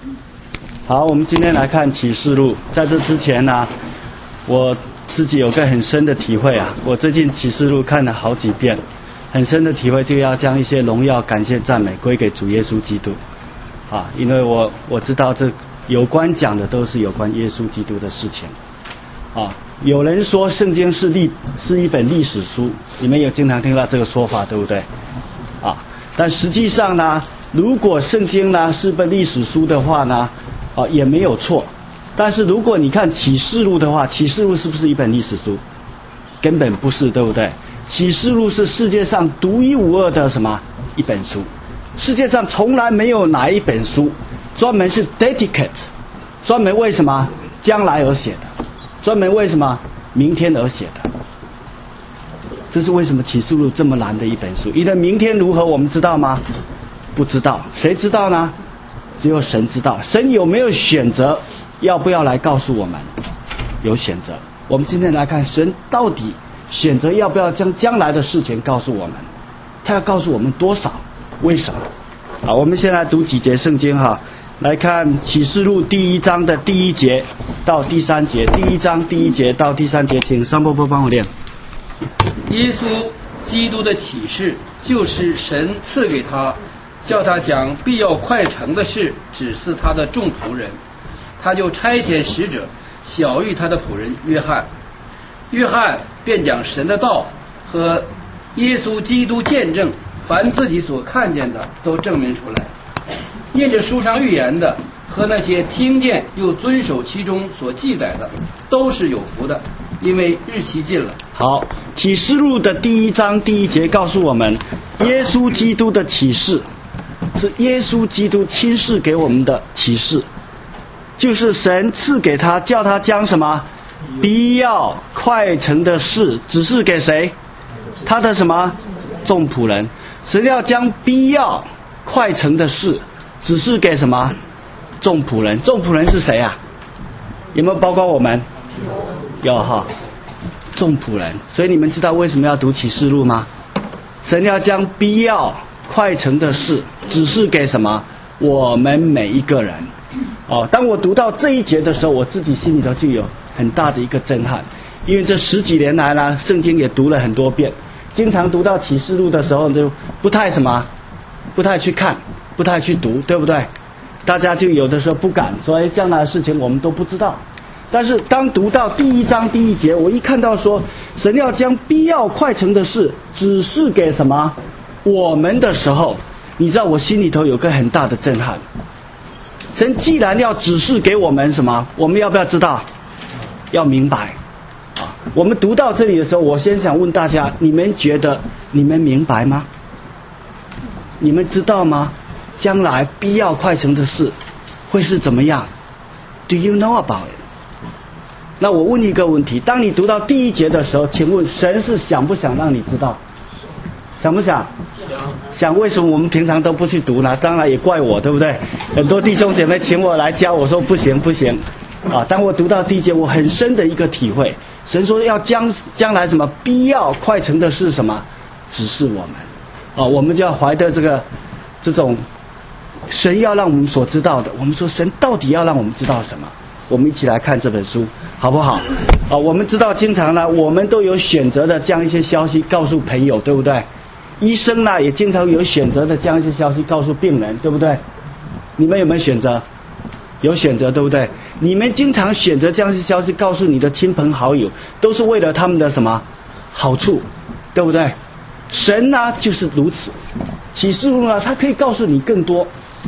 好，我们今天来看启示录。在这之前呢，我自己有个很深的体会啊。我最近启示录看了好几遍，很深的体会就要将一些荣耀、感谢、赞美归给主耶稣基督啊，因为我知道这有关讲的都是有关耶稣基督的事情啊。有人说圣经是一本历史书，你们有经常听到这个说法，对不对啊？但实际上呢，如果圣经呢是本历史书的话呢，也没有错。但是如果你看启示录的话，启示录是不是一本历史书？根本不是，对不对？启示录是世界上独一无二的什么一本书？世界上从来没有哪一本书专门是 dedicate， 专门为什么将来而写的，专门为什么明天而写的。这是为什么启示录这么难的一本书？因为明天如何我们知道吗？不知道。谁知道呢？只有神知道。神有没有选择要不要来告诉我们？有选择。我们今天来看神到底选择要不要将将来的事情告诉我们，他要告诉我们多少，为什么？好，我们先来读几节圣经哈。来看启示录第1章的第1节到第3节。第1章第1节到第3节，请商波波帮我念。 耶稣基督的启示就是神赐给他，叫他讲必要快成的事，指示他的众仆人。他就差遣使者晓谕他的仆人约翰，约翰便讲神的道和耶稣基督见证，凡自己所看见的都证明出来。念着书上预言的和那些听见又遵守其中所记载的，都是有福的，因为日期近了。 好，启示录的第1章第1节告诉我们，耶稣基督的启示是耶稣基督亲示给我们的启示，就是神赐给他，叫他将什么必要快成的事指示给谁？他的什么众仆人。神要将必要快成的事指示给什么众仆人？众仆人是谁啊？有没有包括我们？有哈，众仆人。所以你们知道为什么要读启示录吗？神要将必要快成的事指示给什么？我们每一个人。当我读到这一节的时候，我自己心里头就有很大的一个震撼，因为这10几年来呢，圣经也读了很多遍，经常读到启示录的时候就不太去看，不太去读，对不对？大家就有的时候不敢说，将来的事情我们都不知道。但是当读到第1章第1节，我一看到说神要将必要快成的事指示给什么我们的时候，你知道我心里头有个很大的震撼。神既然要指示给我们什么，我们要不要知道？要明白啊！我们读到这里的时候，我先想问大家，你们觉得你们明白吗？你们知道吗？将来必要快成的事会是怎么样 ？Do you know about it？ 那我问一个问题：当你读到第1节的时候，请问神是想不想让你知道？想不想？想。为什么我们平常都不去读呢？当然也怪我，对不对？很多弟兄姐妹请我来教，我说不行啊！当我读到第1节，我很深的一个体会，神说要将来什么必要快成的是什么指示我们我们就要怀着这种神要让我们所知道的。我们说神到底要让我们知道什么？我们一起来看这本书好不好？我们知道经常呢，我们都有选择的将一些消息告诉朋友，对不对？医生呢也经常有选择的将一些消息告诉病人，对不对？你们有没有选择？有选择，对不对？你们经常选择将一些消息告诉你的亲朋好友，都是为了他们的什么好处，对不对？神呢就是如此。启示录呢，它可以告诉你更多，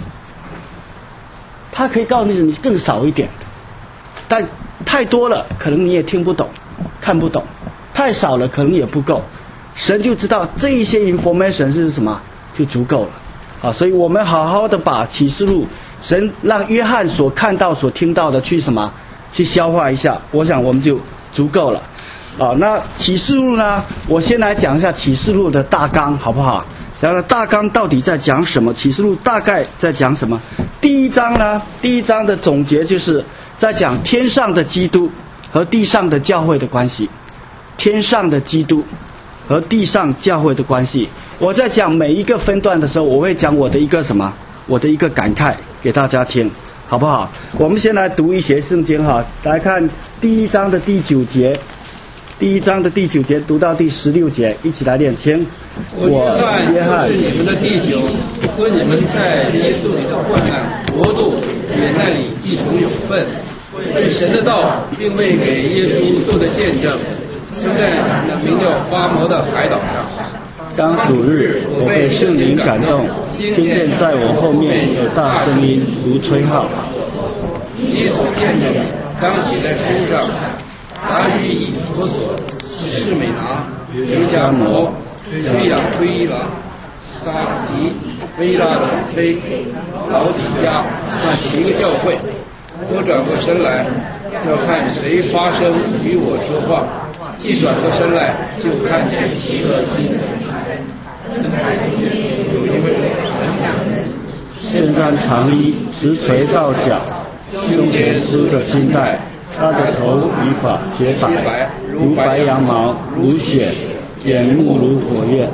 它可以告诉你更少一点，但太多了可能你也听不懂看不懂，太少了可能也不够。神就知道这一些 information 是什么就足够了所以我们好好的把启示录神让约翰所看到所听到的去消化一下，我想我们就足够了那启示录呢，我先来讲一下启示录的大纲好不好？讲了大纲到底在讲什么，启示录大概在讲什么。第1章呢，第1章的总结就是在讲天上的基督和地上的教会的关系，天上的基督和地上教会的关系。我在讲每一个分段的时候，我会讲我的一个感慨给大家听好不好？我们先来读一些圣经哈，来看第一章的第9节，第一章的第9节读到第16节，一起来念经。 我约翰是你们的弟兄，和你们在耶稣里的患难国度也在里一同有份，为神的道并未给耶稣做的见证，就在那名叫巴摩的海岛上。 当主日，我被圣灵感动，听见在我后面有大声音如吹号。 耶稣见证当写在书上，达于以弗所、士美拿、约加摩、推雅推拉、撒迪、菲拉的菲、老底加那7个教会。我转过身来，要看谁发声与我说话。一转过身来，就看见7个金台，有一位身穿长衣，直垂到脚，胸前梳着金带，他的头与发洁白，如白羊毛，如雪，眼目如火焰。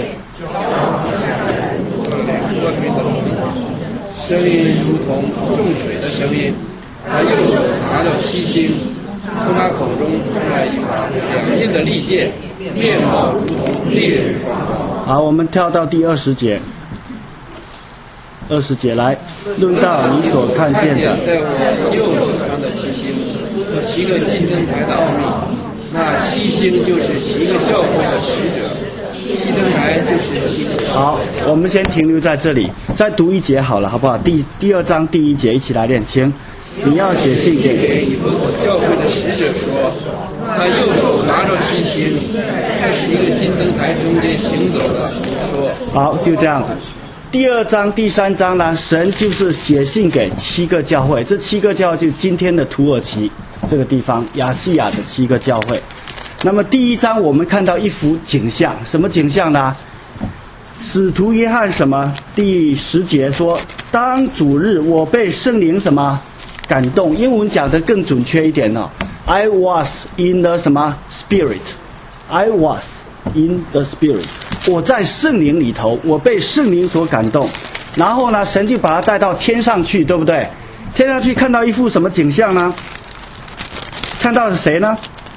声音如同重水的声音，他右手拿着7星，从他口中出来一把2刃的利剑，面貌如同烈日光。 好，我们跳到第20节。20节来，论到你所看见的， 在我右手上的7星和7个金灯台的奥秘，那7星就是7个教会的使者，7灯台就是7个。 好，我们先停留在这里，再读一节好了，好不好？第2章第1节，一起来念经。你要写信给以弗所教会的使者说，他右手拿着7星，在7个金灯台中间行走的，说。 好，就这样子。第2章、第3章呢，神就是写信给7个教会，这7个教会就是今天的土耳其这个地方亚细亚的7个教会。那么第1章我们看到一幅景象，什么景象呢？使徒约翰什么？第10节说，当主日我被圣灵什么感动？英文讲得更准确一点哦 ，I was in the 什么 Spirit，I was in the Spirit， 我在圣灵里头，我被圣灵所感动。然后呢，神就把他带到天上去，对不对？天上去看到一幅什么景象呢？看到是谁呢？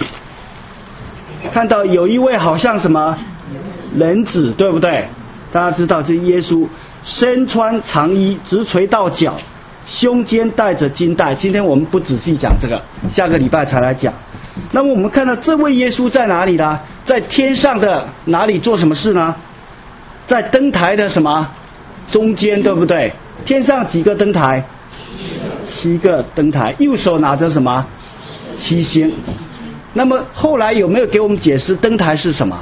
看到有一位好像什么人子，对不对？大家知道是耶稣，身穿长衣，直垂到脚，胸间带着金带。今天我们不仔细讲这个，下个礼拜才来讲。那么我们看到这位耶稣在哪里呢？在天上的哪里做什么事呢？在灯台的什么中间，对不对？天上几个灯台？7个灯台，右手拿着什么？7星。那么后来有没有给我们解释灯台是什么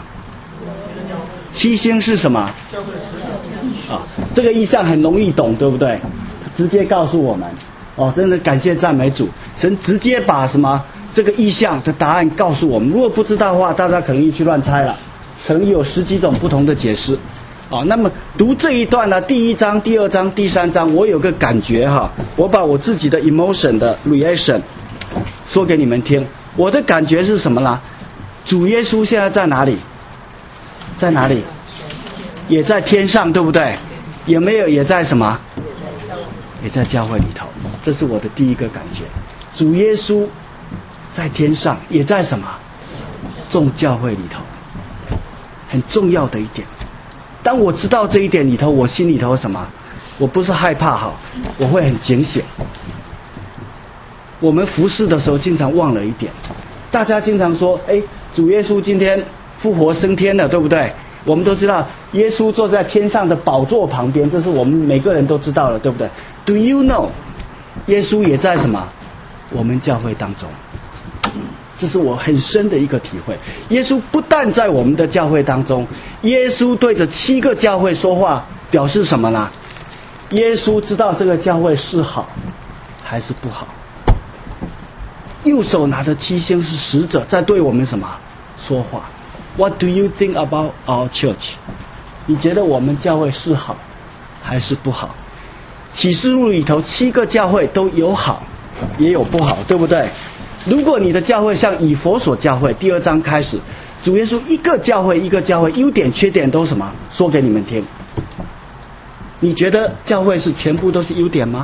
？7星是什么？啊，这个意象很容易懂，对不对？直接告诉我们。哦，真的感谢赞美主，神直接把什么这个意象的答案告诉我们。如果不知道的话，大家可能去乱猜了，可能有10几种不同的解释。哦，那么读这一段呢，第1章、第2章、第3章，我有个感觉哈，我把我自己的 emotion 的 reaction 说给你们听。我的感觉是什么呢？主耶稣现在在哪里？在哪里？也在天上，对不对？有没有也在什么？也在教会里头。这是我的第一个感觉。主耶稣在天上，也在什么？众教会里头，很重要的一点。当我知道这一点里头，我心里头什么？我不是害怕哈，我会很警醒。我们服侍的时候经常忘了一点，大家经常说，主耶稣今天复活升天了，对不对？我们都知道耶稣坐在天上的宝座旁边，这是我们每个人都知道了，对不对？ Do you know 耶稣也在什么？我们教会当中。这是我很深的一个体会。耶稣不但在我们的教会当中，耶稣对着7个教会说话，表示什么呢？耶稣知道这个教会是好还是不好。右手拿着7星是使者，在对我们什么说话 ？What do you think about our church？ 你觉得我们教会是好还是不好？启示录里头7个教会都有好，也有不好，对不对？如果你的教会像以弗所教会，第2章开始，主耶稣一个教会一个教会，优点缺点都什么说给你们听。你觉得教会是全部都是优点吗？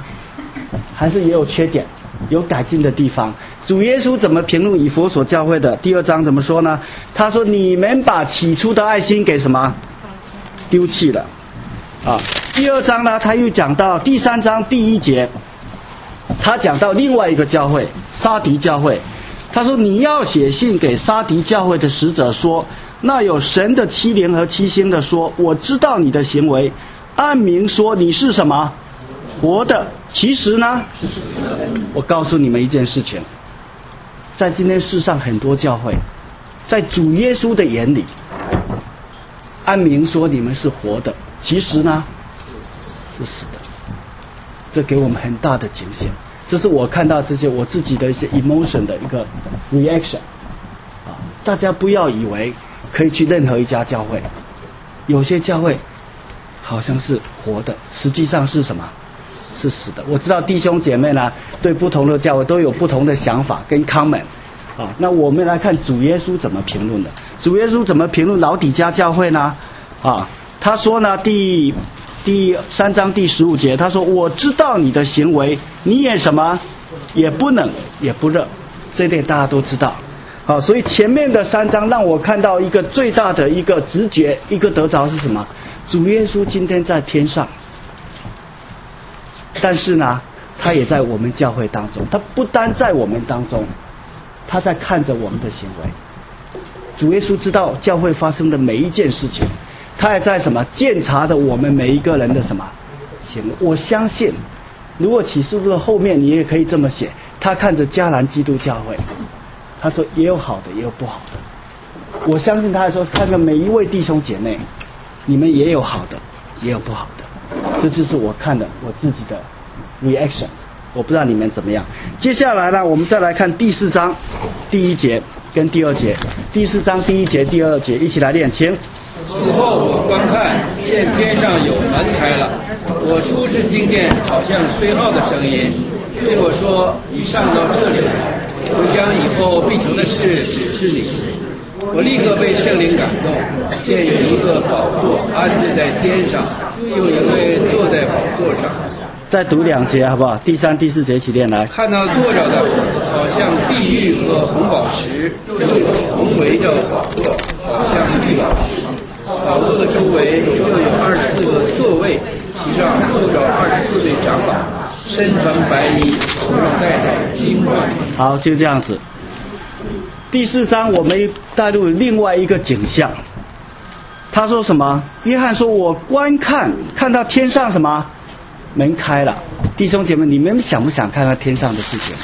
还是也有缺点，有改进的地方。主耶稣怎么评论以弗所教会的？第2章怎么说呢？他说你们把起初的爱心给什么丢弃了啊。第2章呢，他又讲到第3章第1节，他讲到另外一个教会，撒狄教会。他说你要写信给撒狄教会的使者说，那有神的7灵和7星的说，我知道你的行为，按明说你是什么活的，其实呢，我告诉你们一件事情，在今天世上很多教会，在主耶稣的眼里，按明说你们是活的，其实呢是死的。这给我们很大的警醒。这是我看到这些我自己的一些 emotion 的一个 reaction 啊！大家不要以为可以去任何一家教会，有些教会好像是活的，实际上是什么？是死的。我知道弟兄姐妹呢，对不同的教会都有不同的想法跟 comment 啊。那我们来看主耶稣怎么评论的。主耶稣怎么评论老底嘉教会呢？啊，他说呢，第3章第15节，他说我知道你的行为，你也什么，也不冷也不热，这一点大家都知道。好，所以前面的3章让我看到一个最大的一个直觉，一个得着是什么？主耶稣今天在天上，但是呢，他也在我们教会当中，他不单在我们当中，他在看着我们的行为。主耶稣知道教会发生的每一件事情，他也在什么检查着我们每一个人的什么行为。我相信，如果启示录的后面你也可以这么写，他看着迦南基督教会，他说也有好的，也有不好的。我相信他还说看着每一位弟兄姐妹，你们也有好的，也有不好的。这就是我看的我自己的 reaction。我不知道你们怎么样。接下来呢，我们再来看第4章第1节跟第2节。第4章第1节、第2节一起来练，请。 此后我观看，见天上有门开了，我初次听见好像吹号的声音，对我说：“你上到这里来，我将以后必成的事指示你。”我立刻被圣灵感动，见有一个宝座安置在天上，有一位坐在宝座上。 再读2节好不好？第3、第4节一起练来。 看到坐着的好像碧玉和红宝石，同围着宝座，好像绿宝石。宝座的周围又有24个座位，其上坐着24位长老，身穿白衣，头上戴着金冠。 好，就这样子。第4章我们带入另外一个景象。他说什么？约翰说：“我观看，看到天上什么门开了。”弟兄姐妹，你们想不想看到天上的事情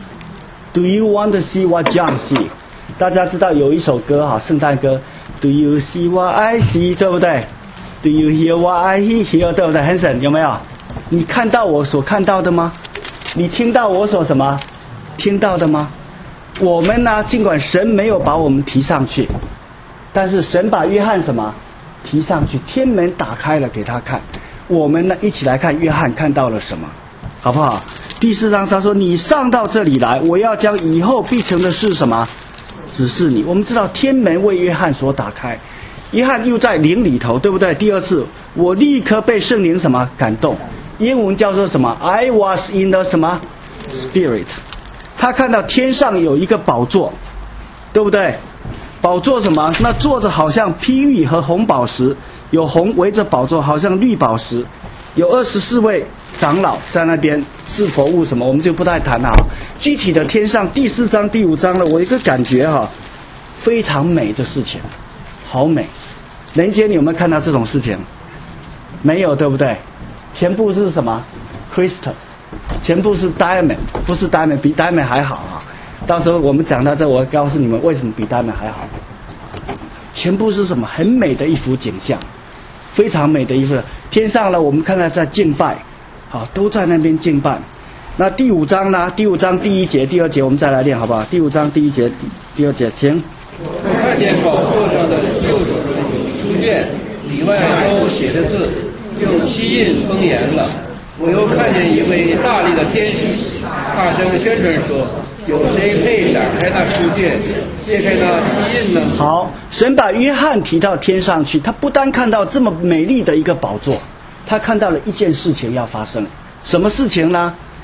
？Do you want to see what John see？ 大家知道有一首歌哈，圣诞歌 ，Do you see what I see？ 对不对 ？Do you hear what I hear？ 对不对 ？Hanson 有没有？你看到我所看到的吗？你听到我所什么听到的吗？我们呢，尽管神没有把我们提上去，但是神把约翰什么提上去，天门打开了给他看。我们呢，一起来看约翰看到了什么，好不好？第4章他说：“你上到这里来，我要将以后必成的事什么指示你。”我们知道天门为约翰所打开，约翰又在灵里头，对不对？第2次，我立刻被圣灵什么感动，英文叫做什么 ？I was in the 什么 spirit。他看到天上有一个宝座，对不对？宝座什么？那坐着好像碧玉和红宝石，有红围着宝座，好像绿宝石。有24位长老在那边是佛物什么，我们就不太谈了。具体的天上第4章第5章呢，我有一个感觉哈，非常美的事情，好美。人间你有没有看到这种事情？没有，对不对？全部是什么 ？Crystal。全部是 diamond， 不是 diamond， 比 diamond 还好啊！到时候我们讲到这，我告诉你们为什么比 diamond 还好。全部是什么？很美的一幅景象，非常美的一幅。天上呢，我们看到在敬拜，好，都在那边敬拜。那第5章呢？第5章第1节、第2节，我们再来练好不好？第5章第1节、第2节，请。 我看见宝座上的右手有书卷，里外都写着字，用漆印封严了。我又看见一位大力的天使，大声宣传说：“有谁配展开那书卷，揭开那漆印呢？” 好，神把约翰提到天上去，他不单看到这么美丽的一个宝座，他看到了一件事情要发生。什么事情呢？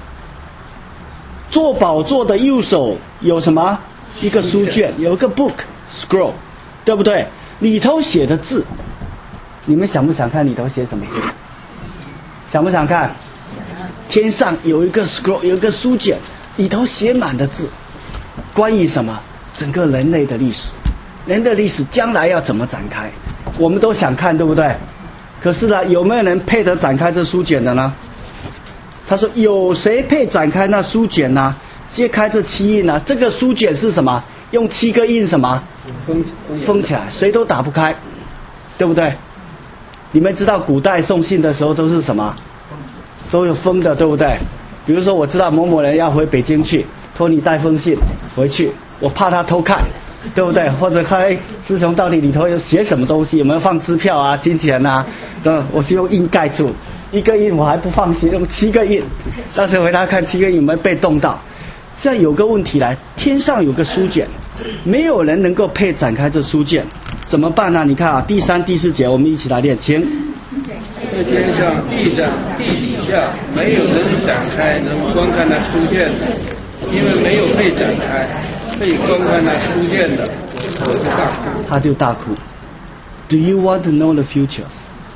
坐宝座的右手有什么？一个书卷，有一个 book scroll， 对不对？里头写的字，你们想不想看里头写什么字？想不想看？天上有一个 scroll， 有一个书卷，里头写满的字，关于什么？整个人类的历史，人的历史将来要怎么展开，我们都想看，对不对？可是呢，有没有人配得展开这书卷的呢？他说有谁配展开那书卷呢？揭开这7印呢？这个书卷是什么？用7个印什么封起来，谁都打不开，对不对？你们知道古代送信的时候都是什么？都有封的，对不对？比如说我知道某某人要回北京去，托你带封信回去，我怕他偷看，对不对？或者看师兄到底里头有写什么东西，有没有放支票啊、金钱啊？我就用印盖住，一个印我还不放心，用7个印，到时候回他看7个印有没有被动到。现在有个问题来，天上有个书卷，没有人能够配展开这书卷，怎么办呢？你看啊，第3、第4节我们一起来练，请。 在天上、地上、地底下，没有人展开能观看那书卷的，因为没有被展开，被观看那书卷的，我就大哭。 他就大哭。Do you want to know the future？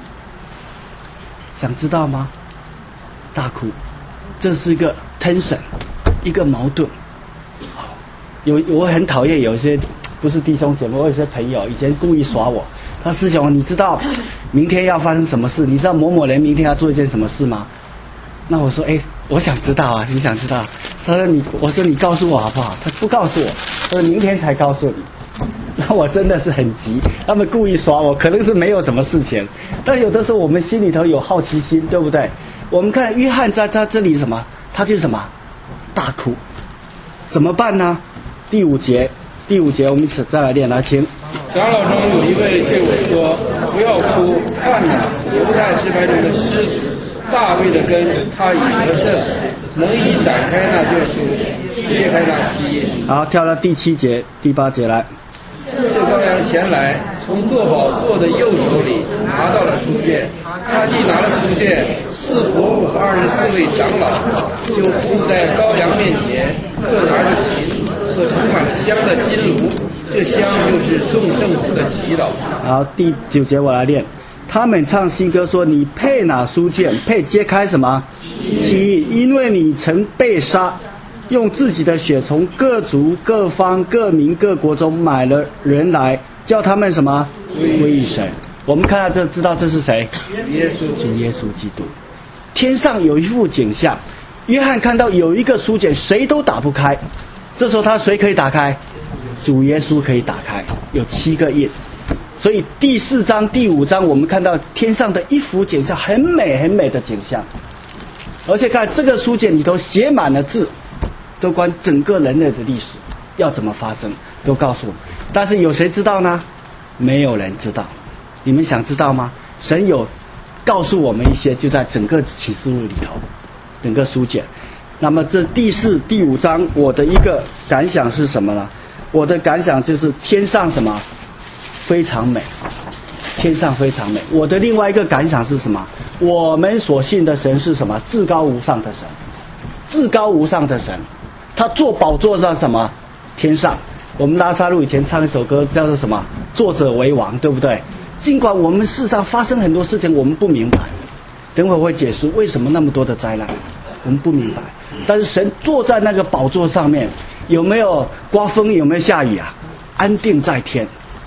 想知道吗？大哭，这是一个 tension， 一个矛盾。我很讨厌有些不是弟兄姐妹，我有些朋友以前故意耍我。他师兄，你知道明天要发生什么事？你知道某某人明天要做一件什么事吗？那我说，我想知道啊，你想知道？他说我说你告诉我好不好？他不告诉我，他说明天才告诉你。那我真的是很急，他们故意耍我，可能是没有什么事情，但有的时候我们心里头有好奇心，对不对？我们看约翰在他这里什么？他就是什么？大哭，怎么办呢？第5节我们再来练，来请。 长老中有一位对我说：“不要哭，看哪，犹太支派中的狮子，大卫的根，他已得胜，能以展开那卷书，揭开那7印。” 好，跳到第7节、第8节来。 这羔羊前来，从坐宝座的右手里拿到了书卷，他既拿了书卷，4活物24位长老就伏在羔羊面前，各拿着琴和充满香的金炉，这香就是众圣徒的祈祷。 好，第9节我来练。他们唱新歌说：“你配拿书卷，配揭开什么7印？因为你曾被杀，用自己的血从各族、各方、各民、各国中买了人来，叫他们什么归于神。”我们看到这，知道这是谁？主耶稣基督。天上有一幅景象，约翰看到有一个书卷，谁都打不开。这时候他谁可以打开？主耶稣可以打开，有7个印。所以第4章、第5章，我们看到天上的一幅景象，很美很美的景象。而且看这个书卷里头写满了字，都关整个人类的历史要怎么发生，都告诉我们。但是有谁知道呢？没有人知道。你们想知道吗？神有告诉我们一些，就在整个启示录里头，整个书卷。那么这第4、第5章，我的一个感想是什么呢？我的感想就是天上什么非常美，天上非常美。我的另外一个感想是什么？我们所信的神是什么？至高无上的神，至高无上的神，他坐宝座上什么？天上。我们拉萨路以前唱一首歌叫做什么？作者为王，对不对？尽管我们世上发生很多事情我们不明白，等会儿会解释为什么那么多的灾难我们不明白，但是神坐在那个宝座上面，有没有刮风，有没有下雨啊？安定在天。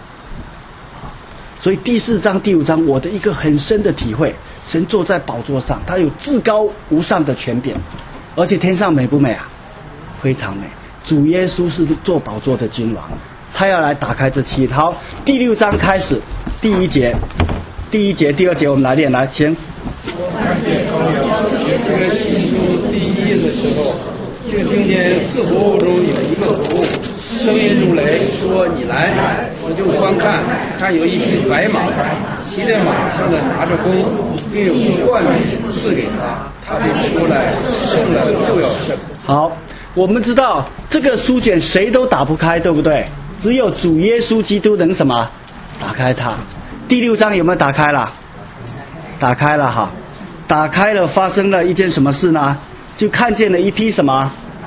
所以第4章、第5章，我的一个很深的体会，神坐在宝座上，他有至高无上的权柄，而且天上美不美啊？非常美。主耶稣是坐宝座的君王，他要来打开这7。好，第6章开始，第1节、第2节我们来练，来先。 看见羔羊解开新书第1印的时候，就听见4活物中有一个活物，声音如雷，说：“你来，我就观看，看有一匹白马，骑在马上的拿着弓，并有个冠冕赐给他，他便出来，胜了又要胜。” 好，我们知道这个书卷谁都打不开，对不对？只有主耶稣基督能什么打开它。第6章有没有打开了？打开了哈，打开了，发生了一件什么事呢？就看见了一匹什么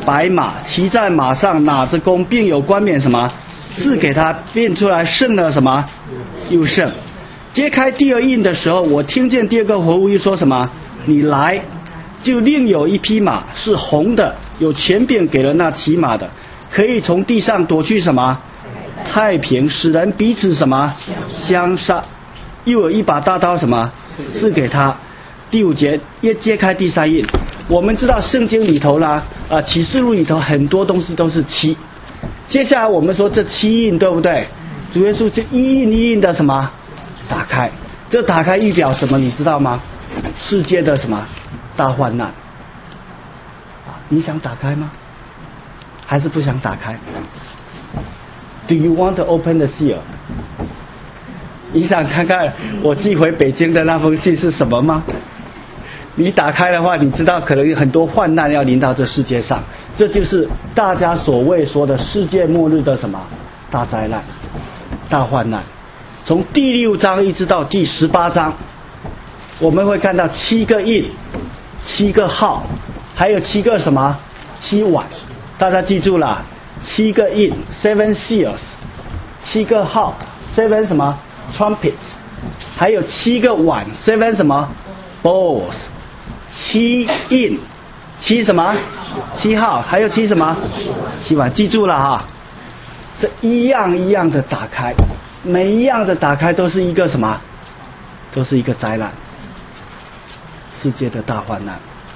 白马，骑在马上，拿着弓，并有冠冕什么赐给他，变出来胜了什么又胜。揭开第二印的时候，我听见第二个活物又说什么？你来，就另有一匹马是红的，有权柄给了那骑马的，可以从地上夺去什么太平，使人彼此什么相杀。又有一把大刀什么赐给他。第5节，越揭开第3印。我们知道圣经里头啦，启示录里头很多东西都是7。接下来我们说这7印对不对？主耶稣就一印一印的什么打开，这打开预表什么你知道吗？世界的什么大患难。你想打开吗？还是不想打开？ Do you want to open the seal？ 你想看看我寄回北京的那封信是什么吗？你打开的话，你知道可能有很多患难要临到这世界上，这就是大家所谓说的世界末日的什么大灾难、大患难。从第6章一直到第18章，我们会看到7个印、7个号，还有7个什么7碗。大家记住了，7个印 7 seals， 7个号 7什么 trumpets， 还有7个碗 7什么 bowls， 7印7什么7号，还有7什么7碗。记住了哈，这一样一样的打开，每一样的打开都是一个什么？都是一个灾难，世界的大患难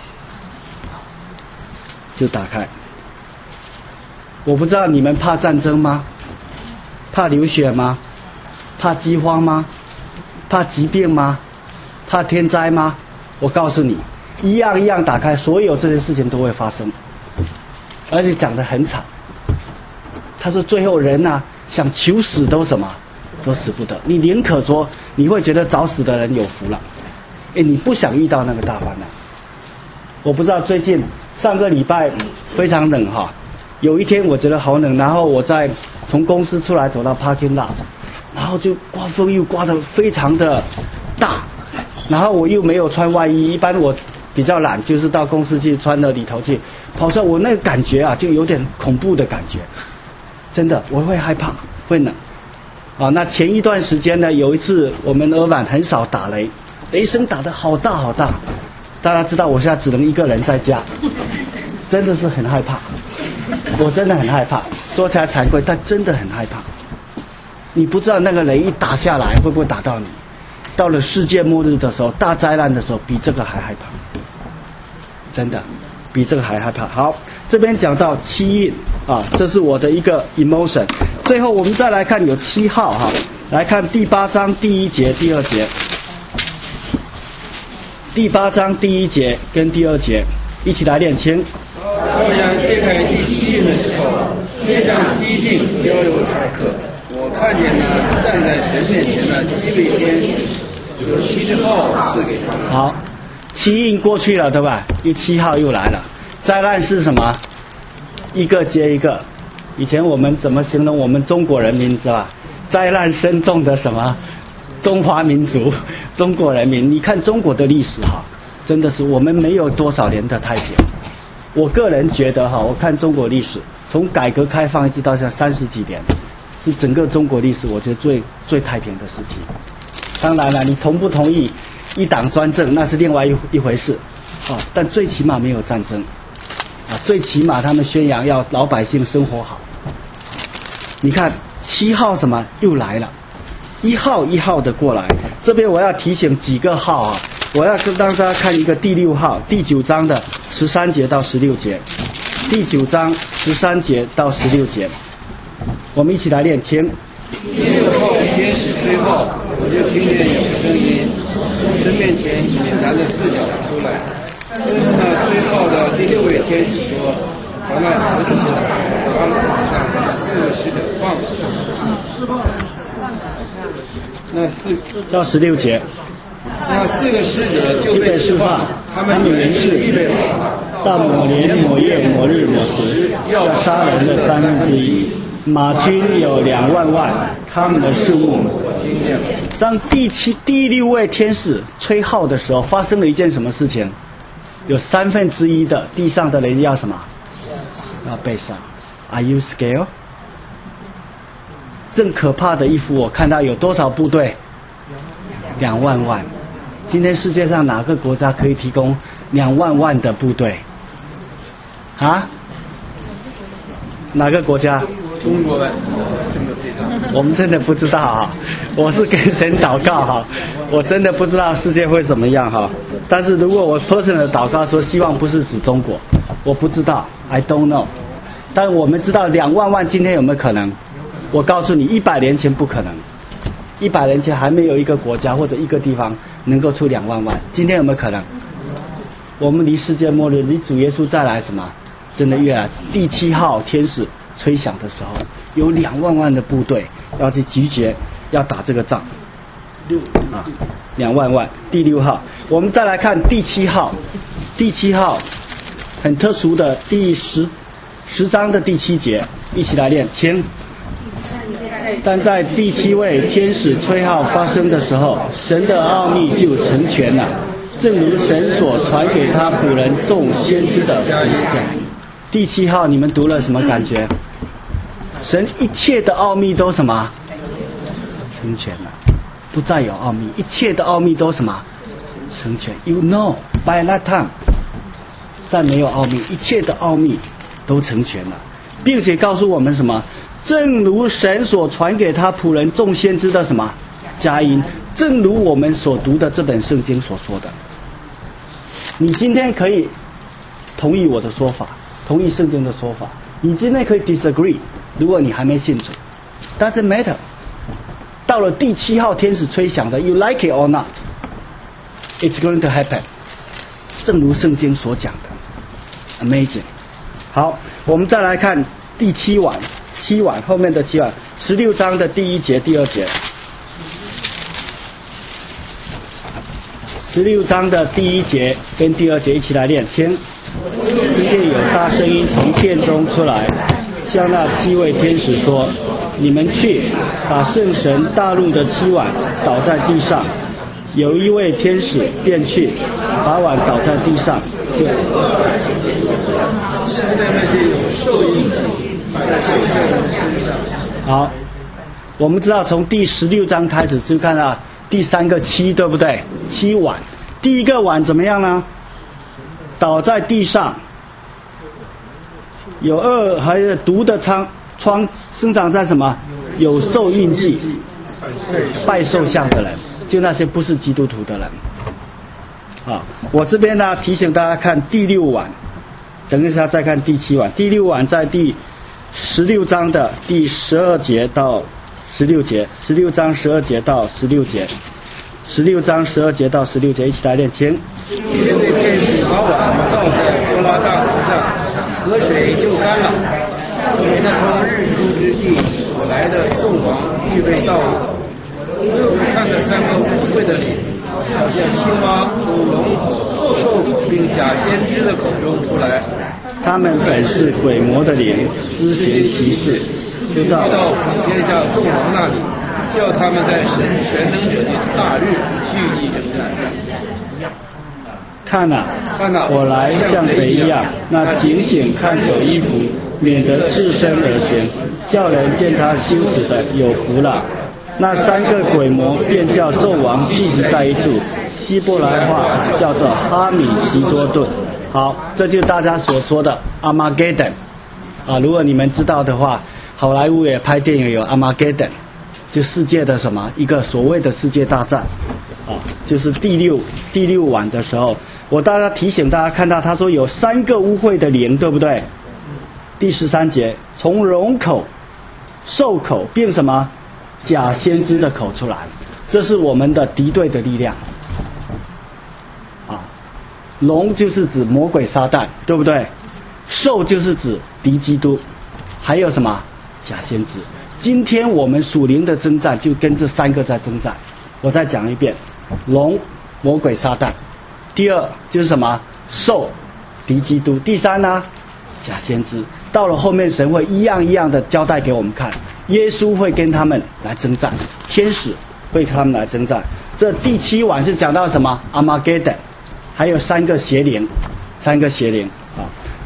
就打开。我不知道你们怕战争吗？怕流血吗？怕饥荒吗？怕疾病吗？怕天灾吗？我告诉你，一样一样打开，所有这些事情都会发生，而且讲得很惨。他说最后人啊，想求死都什么都死不得，你宁可说你会觉得早死的人有福了，你不想遇到那个大患难。我不知道最近上个礼拜非常冷哈，有一天我觉得好冷，然后我在从公司出来走到 parking lot， 然后就刮风又刮得非常的大，然后我又没有穿外衣，一般我比较懒，就是到公司去穿了里头去，跑出来我那个感觉啊，就有点恐怖的感觉，真的我会害怕，会冷啊。那前一段时间呢，有一次我们俄版很少打雷，雷声打得好大好大，大家知道我现在只能一个人在家，真的是很害怕，我真的很害怕，说起来惭愧，但真的很害怕。你不知道那个雷一打下来会不会打到你，到了世界末日的时候，大灾难的时候，比这个还害怕，真的比这个还害怕。好，这边讲到7印啊，这是我的一个 emotion。最后我们再来看有7号哈，来看第8章第1节、第2节。第8章第1节跟第2节一起来念，请。 太阳揭开第7印的时候，天上7印标有塔克，我看见了站在神面前的7位天使，有7只号赐给他们。 好，7印过去了对吧？又7号又来了。灾难是什么？一个接一个。以前我们怎么形容我们中国人民是吧？灾难深重的什么中华民族、中国人民。你看中国的历史哈，真的是我们没有多少年的太平。我个人觉得哈，我看中国历史从改革开放一直到现在30几年，是整个中国历史我觉得最太平的时期。当然了，你同不同意一党专政那是另外一回事啊，但最起码没有战争啊，最起码他们宣扬要老百姓生活好。你看7号什么又来了，一号一号的过来。这边我要提醒几个号啊，我要让大家看一个第6号，第9章的13节到16节，第9章13节到16节，我们一起来念，请。 6号天使吹号，我就听见有声音，神面前隐藏的4角出来。那吹号的第6位天使说：“把那4个使者往地上4个使者放出。”那到16节。 那4个使者就被释放，他们原是预备好， 到某年某月某日某时，要杀人的1/3，马军有2万万，他们的数目。当第6位天使吹号的时候，发生了一件什么事情？有1/3的地上的人要什么要被杀。Are you scared？ 更可怕的一幅，我看到有多少部队？2万万。今天世界上哪个国家可以提供2万万的部队？啊？哪个国家？ 中国的。 我们真的不知道啊！我是跟神祷告哈，我真的不知道世界会怎么样哈。但是如果我 personal 的祷告说希望不是指中国，我不知道 ，I don't know。但我们知道2万万今天有没有可能？我告诉你，100年前不可能。100年前还没有一个国家或者一个地方能够出2万万，今天有没有可能？我们离世界末日，离主耶稣再来什么？真的越来第7号天使吹响的时候，有2万万的部队要去集结，要打这个仗。2万万，第6号。我们再来看第7号，第7号很特殊的第10章的第7节，一起来念，请。但在第7位天使吹号发生的时候，神的奥秘就成全了，正如神所传给他仆人众先知的讲。第7号你们读了什么感觉？神一切的奥秘都什么？成全了，不再有奥秘，一切的奥秘都什么？成全。You know by that time， 再没有奥秘，一切的奥秘都成全了，并且告诉我们什么？正如神所传给他仆人众先知的什么佳音，正如我们所读的这本圣经所说的。你今天可以同意我的说法，同意圣经的说法，你今天可以 disagree， 如果你还没信主 doesn't matter。 到了第7号天使吹响的 you like it or not it's going to happen， 正如圣经所讲的 amazing。 好，我们再来看第7晚后面的7晚，16章的第1节第2节，16章的第1节跟第2节一起来念，请。听见有大声音从殿中出来，向那7位天使说：你们去，把圣神大陆的7碗倒在地上。有一位天使便去，把碗倒在地上。对。 现在那些有受印的摆在受印的身上。 好，我们知道从第16章开始就看到第3个7，对不对？7碗，第一个碗怎么样呢？倒在地上，有还有毒的疮生长在什么？有受印记、拜兽像的人，就那些不是基督徒的人。啊，我这边呢提醒大家看第6碗，等一下再看第7碗。第6碗在第16章的第12节到16节，16章12节到16节，16章12节到16节，一起来念，请。 因为天使把碗倒在伯拉大河上，河水就干了。因为那从日出之地所来的众王预备道路，又看了3个污秽的脸，好像青蛙从龙、兽并假先知的口中出来。 他们本是鬼魔的灵，施行奇事，就到天下众王那里，叫他们在神全能者的大日聚集征战。 看啊，我来像贼一样，那警醒看守衣服，免得赤身而行，叫人见他羞耻的有福了。那3个鬼魔便叫众王聚集在一处，希伯来话叫做哈米吉多顿。好，这就是大家所说的 Armageddon 啊。如果你们知道的话，好莱坞也拍电影有 Armageddon， 就世界的什么一个所谓的世界大战啊，就是第六晚的时候。我大家提醒大家看到他说有3个污秽的灵，对不对？第13节，从龙口、兽口并什么假先知的口出来，这是我们的敌对的力量啊。龙就是指魔鬼撒旦，对不对？兽就是指敌基督，还有什么假先知。今天我们属灵的征战就跟这3个在征战。我再讲一遍，龙魔鬼撒旦，第2就是什么兽敌基督，第3呢假先知。到了后面神会一样一样的交代给我们看，耶稣会跟他们来征战，天使会跟他们来征战。这第7晚是讲到什么 Armageddon， 还有3个邪灵啊。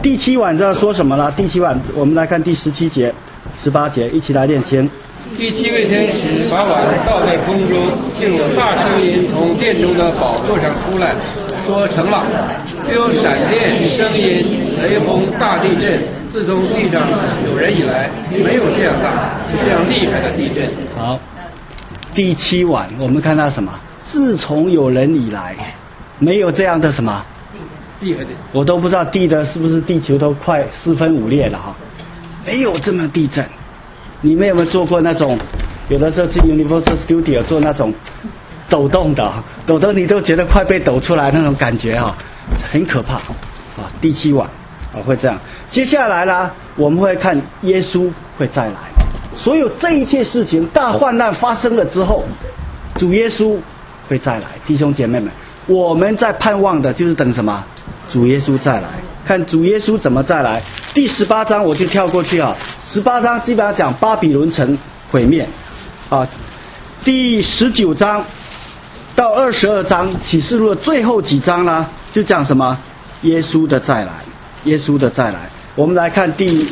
第七晚这说什么呢？第七晚我们来看第17节、18节，一起来念经。 第7位天使把碗倒在空中，就有大声音从殿中的宝座上出来，说成了。就有闪电、声音、雷轰、大地震。自从地上有人以来，没有这样大、这样厉害的地震。 好，第7晚我们看到什么？自从有人以来，没有这样的什么厉害的， 我都不知道地的是不是地球都快4分5裂了哈，没有这么地震。你们有没有做过那种？有的时候去 Universal Studio 做那种抖动的，抖动你都觉得快被抖出来那种感觉哈，很可怕啊！第7晚会这样。接下来呢，我们会看耶稣会再来。所有这一切事情，大患难发生了之后，主耶稣会再来。弟兄姐妹们，我们在盼望的就是等什么？主耶稣再来。看主耶稣怎么再来。第18章我就跳过去啊。18章基本上讲巴比伦城毁灭啊。第19章到22章启示录的最后几章呢，就讲什么？耶稣的再来，耶稣的再来。我们来看第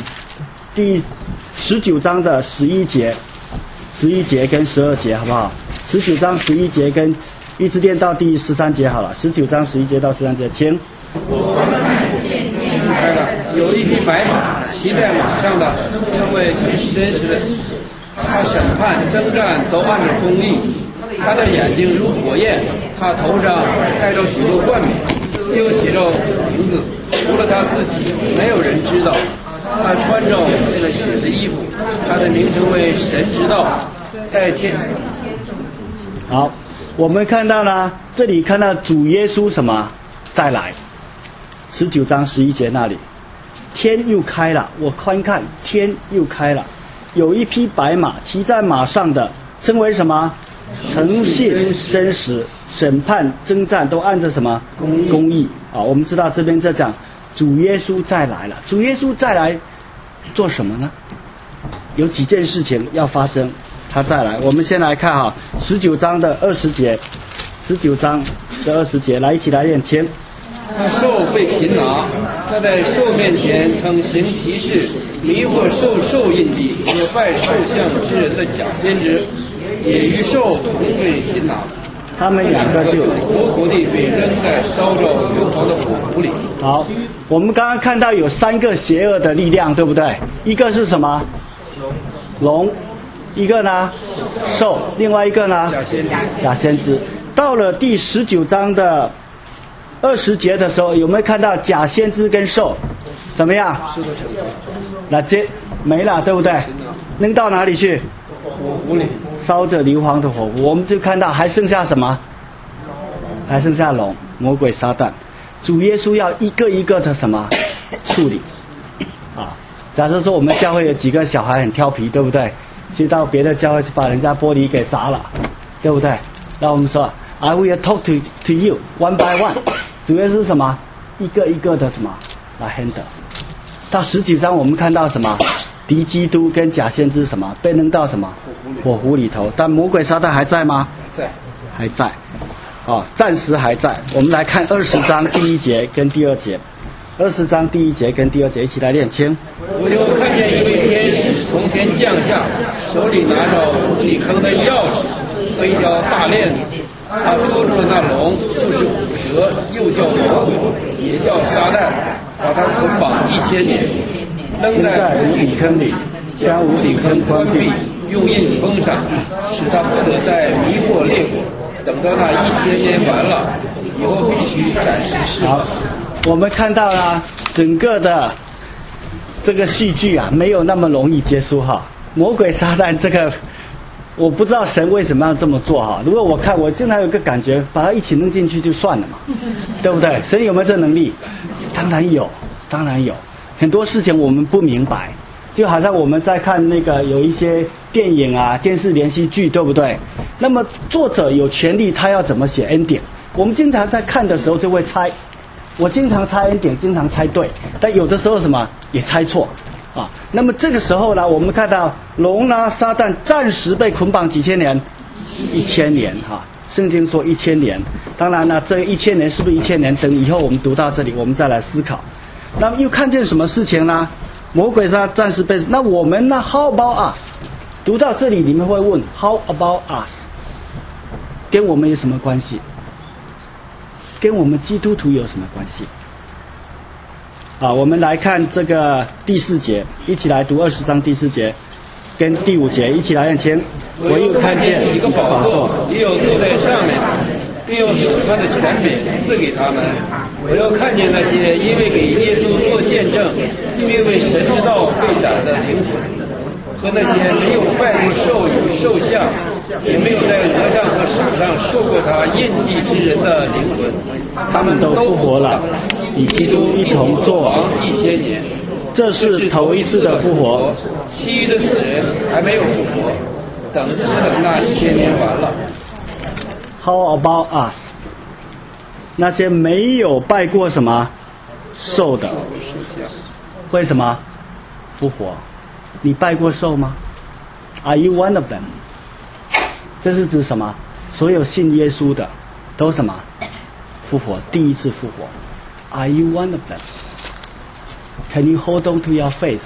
19章的11节跟12节好不好？19章11节跟一直念到第13节好了。19章11节到13节，请。 开了，有一匹白马，骑在马上的，因为是真实的。他审判、征战都按着公义。他的眼睛如火焰，他头上戴着许多冠冕，又写着名字，除了他自己，没有人知道。他穿着这个血的衣服，他的名称为神之道，在天。 好，我们看到呢，这里看到主耶稣什么再来？19章11节那里，天又开了，我观看天又开了，有一匹白马，骑在马上的称为什么？诚信真实，审判征战都按着什么？公义啊！我们知道这边在讲主耶稣再来了，主耶稣再来做什么呢？有几件事情要发生，他再来。我们先来看哈，19章的20节，19章的20节，来一起来念经。 那兽被擒拿，他在兽面前曾行奇事，迷惑兽印记，也拜兽像之人的假先知，也与兽同被擒拿。 他们两个就活活地被扔在烧着硫磺的火湖里。 好，我们刚刚看到有3个邪恶的力量，对不对？一个是什么？龙，一个呢？兽，另外一个呢？假先知。到了第19章的20节的时候，有没有看到假先知跟兽怎么样？那这没了，对不对？扔到哪里去？ 火湖里， 烧着硫磺的火湖。我们就看到还剩下什么？还剩下龙，魔鬼撒旦。主耶稣要一个一个的什么处理啊？假设说我们教会有几个小孩很调皮，对不对？去到别的教会去把人家玻璃给砸了，对不对？那我们说 I will talk to you one by one。主要是什么？一个一个的什么来 handle。到19章我们看到什么？敌基督跟假先知什么被扔到什么火湖里头？但魔鬼撒旦还在吗？ 在， 还在。哦，暂时还在。我们来看20章第1节跟第2节。20章第1节跟第2节一起来念经。 我就看见一位天使从天降下，手里拿着无底坑的钥匙和一条大链子。他捉住了那龙，就是虎蛇，又叫魔鬼，也叫撒旦，把他捆绑1000年，扔在无底坑里，将无底坑关闭，用印封上，使他不得再迷惑列国。等到那1000年完了以后，必须暂时释放。 好，我们看到了整个的这个戏剧啊，没有那么容易结束哈。魔鬼撒旦这个，我不知道神为什么要这么做哈。如果我看，我经常有个感觉，把它一起弄进去就算了嘛，对不对？神有没有这能力？当然有，当然有。很多事情我们不明白，就好像我们在看那个有一些电影啊、电视连续剧，对不对？那么作者有权利，他要怎么写 ending？ 我们经常在看的时候就会猜，我经常猜 ending， 经常猜对，但有的时候什么也猜错啊。那么这个时候呢，我们看到龙呢，撒旦暂时被捆绑几千年，1000年哈。圣经说1000年，当然呢，这1000年是不是1000年？等以后我们读到这里，我们再来思考。 那么又看见什么事情呢？魔鬼他暂时被，那我们呢 ？How about us？ 读到这里，你们会问 How about us？ 跟我们有什么关系？跟我们基督徒有什么关系？我们来看这个第4节，一起来读20章第4节跟第5节，一起来念前。我又看见一个宝座，也有坐在上面，并有手上的权柄赐给他们。我又看见那些因为给耶稣做见证，并为神之道被斩的灵魂，和那些没有拜过兽与兽像，也没有在额上和手上受过他印记之人的灵魂， 他们都复活了，与基督一同作王 1000年。 这是头一次的复活， 其余的死人还没有复活，等那1000年完了。 How about us？ 那些没有拜过什么兽的，为什么复活？你拜过兽吗 ？Are you one of them？ 这是指什么？所有信耶稣的都什么复活？第一次复活。Are you one of them？Can you hold on to your faith？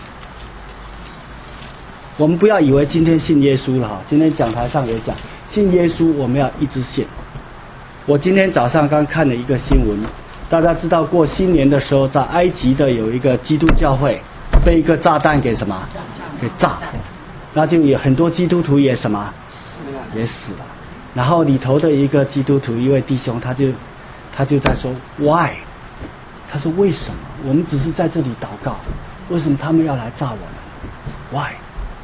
我们不要以为今天信耶稣了哈，今天讲台上也讲，信耶稣我们要一直信。我今天早上刚看了一个新闻，大家知道过新年的时候，在埃及的有一个基督教会被一个炸弹给什么给炸了，那就有很多基督徒也什么也死了。然后里头的一个基督徒一位弟兄他就在说 why？他说为什么？我们只是在这里祷告，为什么他们要来炸我们 ？Why？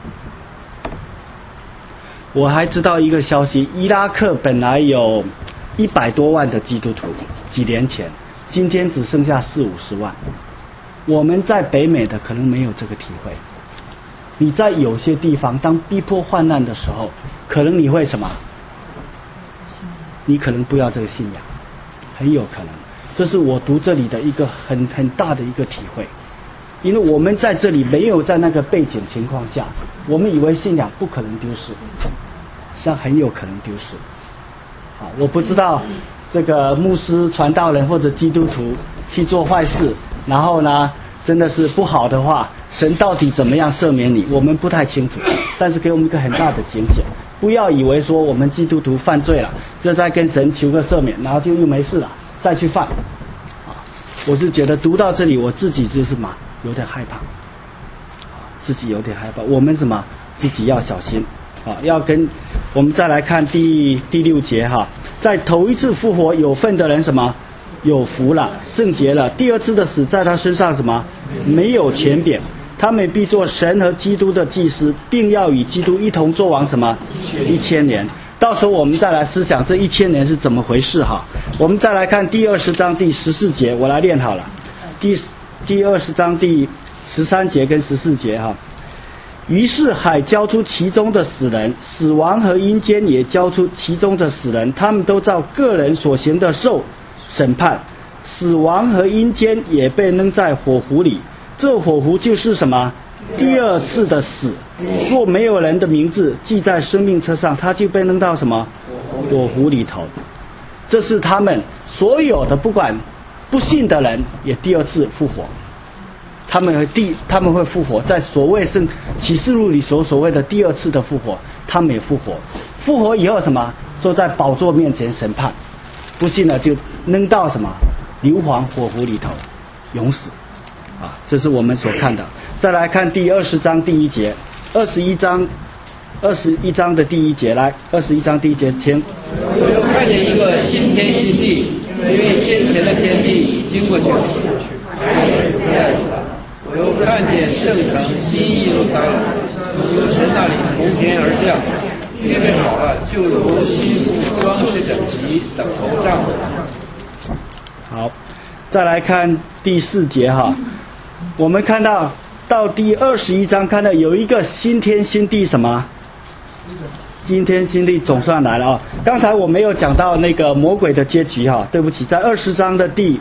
我还知道一个消息，伊拉克本来有100多万的基督徒，几年前，今天只剩下40-50万。我们在北美的可能没有这个体会。你在有些地方，当逼迫患难的时候，可能你会什么？你可能不要这个信仰，很有可能。这是我读这里的一个很大的一个体会，因为我们在这里没有在那个背景情况下，我们以为信仰不可能丢失，实际上很有可能丢失。好，我不知道这个牧师、传道人或者基督徒去做坏事，然后呢，真的是不好的话，神到底怎么样赦免你？我们不太清楚，但是给我们一个很大的警醒，不要以为说我们基督徒犯罪了，就在跟神求个赦免，然后就又没事了。再去犯，我是觉得读到这里，我自己就是有点害怕，自己有点害怕。我们自己要小心要跟我们再来看第6节在头一次复活有份的人有福了，圣洁了。第二次的死在他身上没有权柄，他们必做神和基督的祭司，并要与基督一同作王1000年。到时候我们再来思想这1000年是怎么回事我们再来看第20章第14节，我来念好了。第20章第13节跟14节于是海交出其中的死人，死亡和阴间也交出其中的死人，他们都照个人所行的受审判。死亡和阴间也被扔在火湖里，这火湖就是什么？第二次的死。若没有人的名字记在生命册上，他就被扔到什么火湖里头。这是他们所有的不管不信的人也第二次复活，他们会复活，在所谓启示录里所谓的第二次的复活，他们也复活。复活以后坐在宝座面前审判，不信了就扔到硫磺火湖里头永死这是我们所看的。再来看第20章第1节，21章的第1节，来21章第1节前。 我又看见一个新天新地，因为先前的天地已经过去了，海也不在了。我又看见圣城新耶路撒冷由神那里从天而降，预备好了，就如新妇装饰整齐，等候丈夫。 好，再来看第4节我们看到第21章，看到有一个新天新地新天新地总算来了刚才我没有讲到那个魔鬼的结局对不起，在20章的第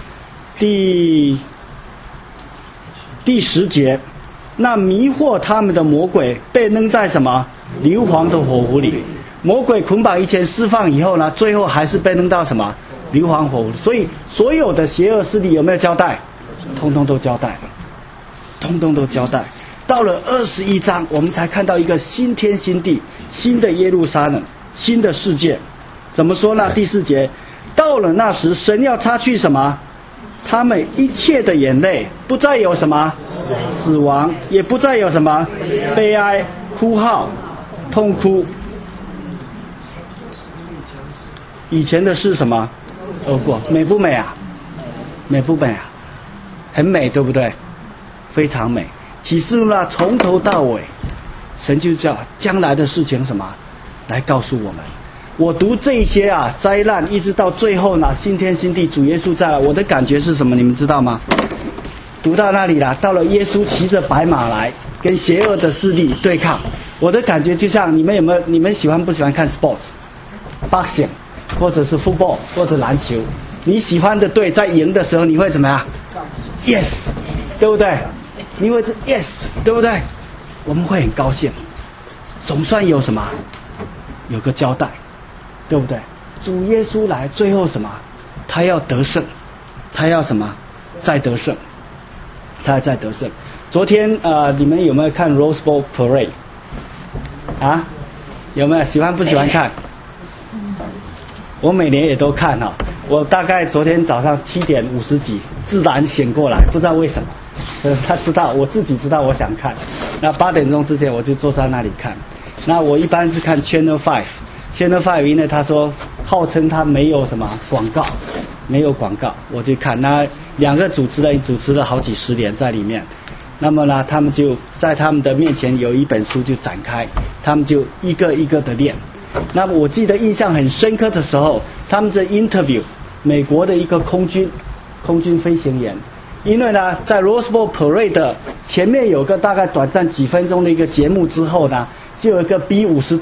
10节，那迷惑他们的魔鬼被扔在硫磺的火湖里。魔鬼捆绑1000释放以后呢，最后还是被扔到硫磺火湖。所以所有的邪恶势力有没有交代？ 通通都交代了，通通都交代。到了21章，我们才看到一个新天新地，新的耶路撒冷，新的世界。怎么说呢？第4节，到了那时，神要擦去什么？他们一切的眼泪，不再有什么死亡，也不再有什么悲哀、哭号、痛哭。以前的是什么？过，美不美啊？美不美啊？很美，对不对？非常美。启示录呢，从头到尾，神就叫将来的事情什么来告诉我们。我读这一些啊灾难，一直到最后呢，新天新地，主耶稣再来，我的感觉是什么？你们知道吗？读到那里了，到了耶稣骑着白马来，跟邪恶的势力对抗，我的感觉就像你们喜欢不喜欢看 sports、boxing 或者是 football 或者篮球？你喜欢的队在赢的时候，你会怎么样 ？Yes， 对不对？你会是 Yes， 对不对？我们会很高兴，总算有什么？有个交代。对不对？主耶稣来，最后什么？他要得胜，他要什么？再得胜，他要再得胜。昨天你们有没有看 Rose Bowl Parade 啊？有没有？喜欢不喜欢看？我每年也都看哈。我大概昨天早上7点50几自然醒过来，不知道为什么。他知道，我自己知道，我想看。那8点钟之前我就坐在那里看。那我一般是看 Channel 5。Channel 5因为他说号称他没有什么广告，没有广告，我就看那2个主持人主持了好几十年在里面。那么呢，他们就在他们的面前有一本书就展开，他们就一个一个的练。那么我记得印象很深刻的时候，他们在 interview 美国的一个空军飞行员，因为呢在 Rose Bowl Parade 前面有个大概短暂几分钟的一个节目之后呢，就有一个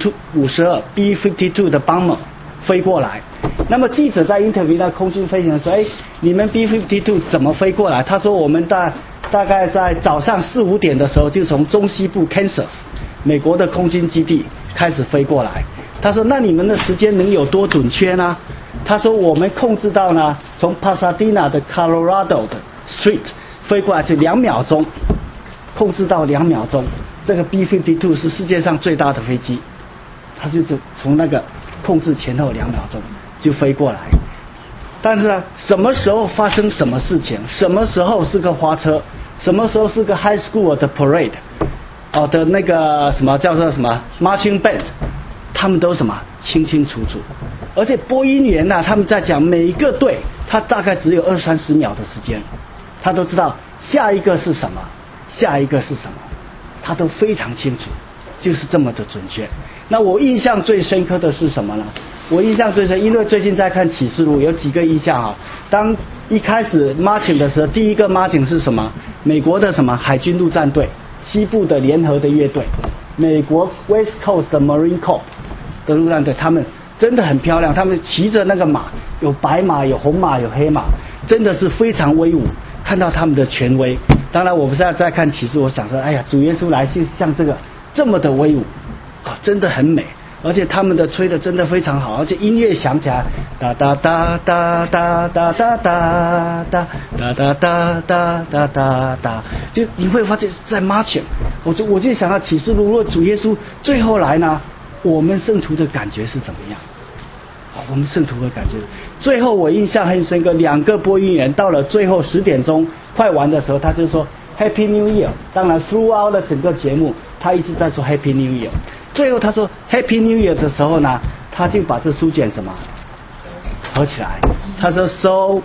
B-52 的 bomber 飞过来。那么记者在 interview 那空军飞行员说：“哎，你们 B-52 怎么飞过来？”他说：“我们大概在早上4、5点的时候，就从中西部 Kansas 美国的空军基地开始飞过来。”他说：“那你们的时间能有多准确呢？”他说：“我们控制到呢，从 Pasadena 的 Colorado 的 Street 飞过来就2秒钟，控制到2秒钟。这个 B-52 是世界上最大的飞机，它就从那个控制前后2秒钟就飞过来。但是呢，什么时候发生什么事情，什么时候是个花车，什么时候是个 high school 的 parade 的那个什么叫做什么 marching band， 他们都什么清清楚楚。而且播音员呢，他们在讲每一个队，他大概只有20-30秒的时间，他都知道下一个是什么，下一个是什么。他都非常清楚，就是这么的准确。那我印象最深刻的是什么呢？我印象最深，因为最近在看启示录，有几个印象啊。当一开始 marching 的时候，第一个 marching 是什么？美国的什么海军陆战队，西部的联合的乐队，美国 West Coast 的 Marine Corps 的陆战队，他们真的很漂亮，他们骑着那个马，有白马，有红马，有黑马，真的是非常威武。看到他们的权威。当然我不是在看启示，我想说，哎呀，主耶稣来就像这个这么的威武啊，真的很美。而且他们的吹的真的非常好，而且音乐响起来，哒哒哒哒哒哒哒哒哒哒哒哒哒哒哒，就你会发现在 marching。我就想到启示录，如果主耶稣最后来呢，我们圣徒的感觉是怎么样？我们圣徒的感觉，最后我印象很深刻，2个播音员到了最后10点钟快完的时候，他就说 Happy New Year。当然 throughout 的整个节目，他一直在说 Happy New Year。最后他说 Happy New Year 的时候呢，他就把这书简什么合起来，他说 So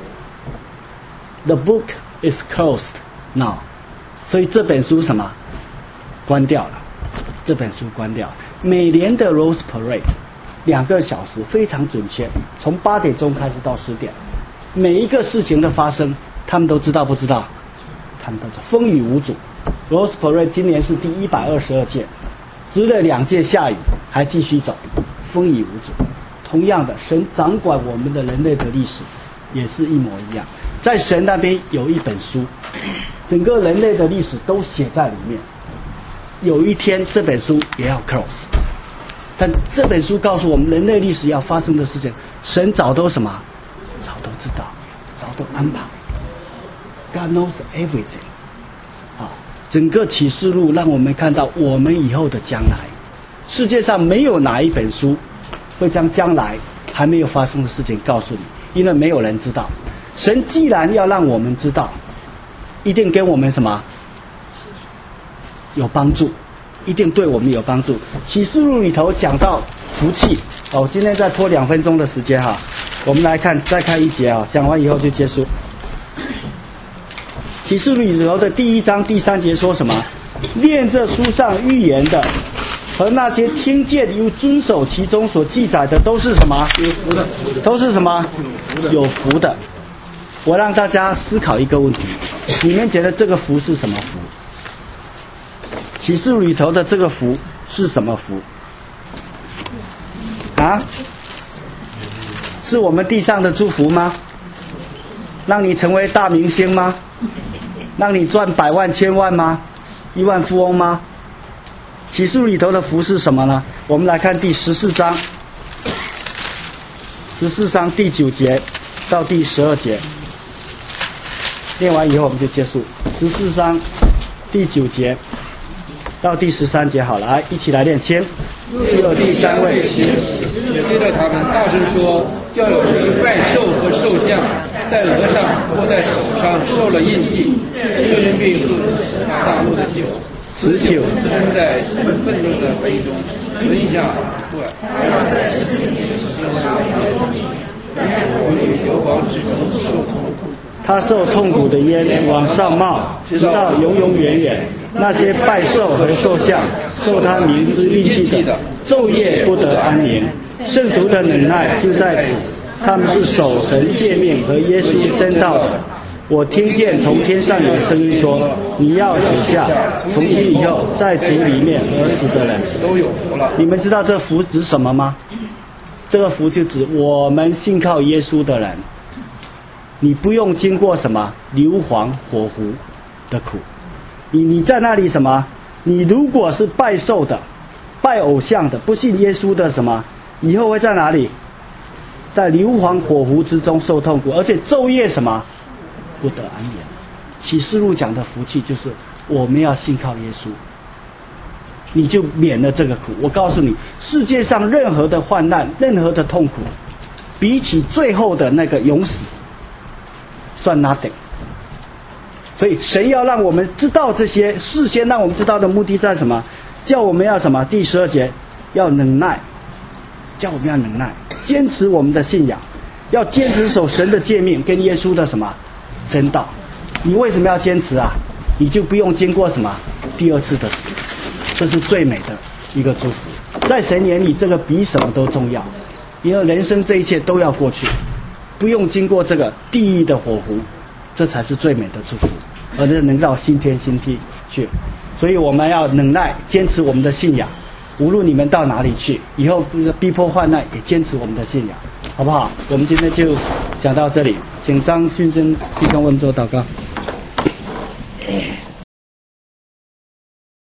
the book is closed now。所以这本书什么关掉了，这本书关掉了。每年的 Rose Parade。2个小时非常准确，从8点钟开始到10点，每一个事情的发生，他们都知道不知道？他们都知道，风雨无阻。Rose Parade 今年是第122届，值了2届下雨，还继续走，风雨无阻。同样的，神掌管我们的人类的历史，也是一模一样。在神那边有一本书，整个人类的历史都写在里面。有一天这本书也要 close。但这本书告诉我们，人类历史要发生的事情，神早都什么？早都知道，早都安排。 God knows everything。整个启示录让我们看到我们以后的将来。世界上没有哪一本书会将将来还没有发生的事情告诉你，因为没有人知道。神既然要让我们知道，一定跟我们什么有帮助，一定对我们有帮助。启示录里头讲到福气，我今天再拖2分钟的时间哈，我们来看再看一节啊，讲完以后就结束。启示录里头的第1章第3节说什么？念这书上预言的和那些听见又遵守其中所记载的都是什么？有福的。都是什么？有福的。我让大家思考一个问题，你们觉得这个福是什么福？启示录里头的这个福是什么福？是我们地上的祝福吗？让你成为大明星吗？让你赚100万千万吗？亿万富翁吗？启示录里头的福是什么呢？我们来看第14章，14章第9节到第12节，念完以后我们就结束。14章第9节到第13节，好了，来一起来念，请。又有第3位接着他们大声说，要有人拜兽和兽像，在额上或在手上受了印记，这人并大怒的酒，此酒喷在愤怒的杯中，吞下不来。 他受痛苦的烟往上冒，直到永永远远。那些拜兽和兽像受他名之印记的，昼夜不得安宁。圣徒的忍耐就在此，他们是守神诫命和耶稣真道的。我听见从天上有声音说，你要写下，从今以后在主里面而死的人都有福了。 你们知道这福指什么吗？这个福就指我们信靠耶稣的人，你不用经过什么硫磺火湖的苦。你在那里什么？你如果是拜兽的、拜偶像的、不信耶稣的什么，以后会在哪里？在硫磺火湖之中受痛苦，而且昼夜什么不得安眠。启示录讲的福气就是我们要信靠耶稣，你就免了这个苦。我告诉你，世界上任何的患难、任何的痛苦，比起最后的那个永死，算 nothing。所以神要让我们知道这些，事先让我们知道的目的在什么？叫我们要什么？第12节要忍耐，叫我们要忍耐，坚持我们的信仰，要坚持守神的诫命跟耶稣的什么真道。你为什么要坚持啊？你就不用经过什么第2次的死，这是最美的一个祝福。在神眼里，这个比什么都重要，因为人生这一切都要过去，不用经过这个地狱的火湖，这才是最美的祝福，而且能到新天新地去。所以我们要忍耐，坚持我们的信仰，无论你们到哪里去，以后逼迫患难也坚持我们的信仰，好不好？我们今天就讲到这里，请张训生弟兄为我们做祷告。